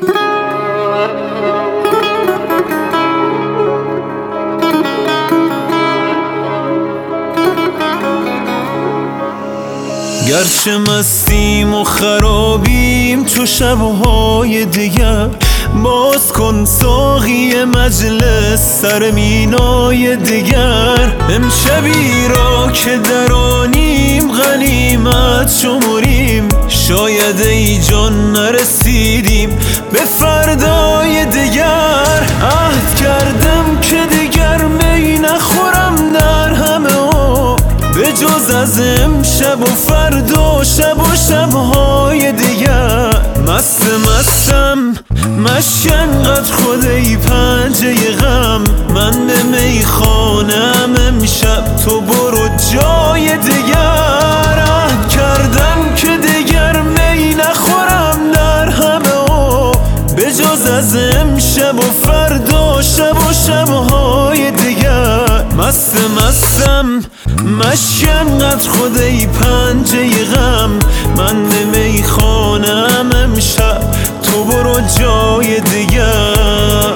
گرچه مستیم و خرابیم تو شبهای دیگر، باز کن ساقی مجلس سر مینای دیگر. امشبی را که درانیم غنیمت شمریم، شاید ای جان نرسیدیم به فردای دیگر. عهد کردم که دیگر می نخورم در همه عمر، به جز از امشب و فردا شب و شبهای دیگر. مستم مشک انقدر خود ای پنجه غم، من به میخانم امشب تو برو جای دیگر. عهد کردم که دیگر می نخورم در همه عمر، به جز از امشب و فردا شب و شبهای دیگر. مستم مشک انقدر خود ای پنجه غم، من به میخانم امشب تو برو جای دیگر.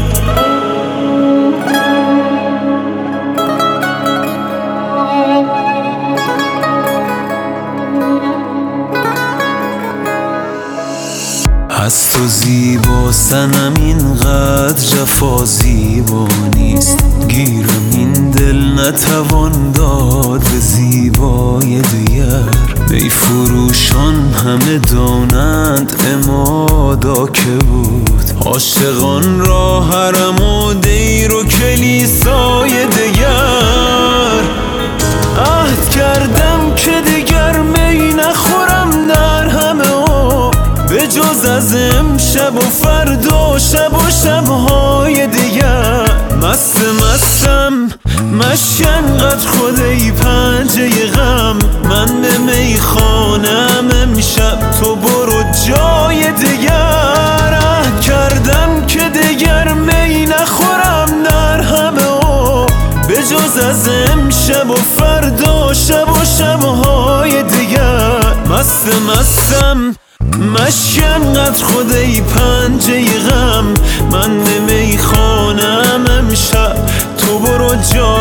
از تو زیبا سنم اینقدر جفا زیبا نیست، گیرم این دل نتوان داد به زیبای دیگر. بی فروشان همه دانند امادا که بود، عاشقان را حرم و دیر و کلیسای دیگر. عهد کردم که دیگر می نخورم در همه عمر، به جز از امشب و فردا شب و شبهای دیگر. مستم مشک انقدر خود ای پنجه غم، من به میخانم امشب تو برو جای دیگر. عهد کردم که دیگر می نخورم در همه عمر، به جز از امشب و فردا شب و شبهای دیگر. مستم مشک انقدر خود ای پنجه غم، من به میخانم امشب تو برو جای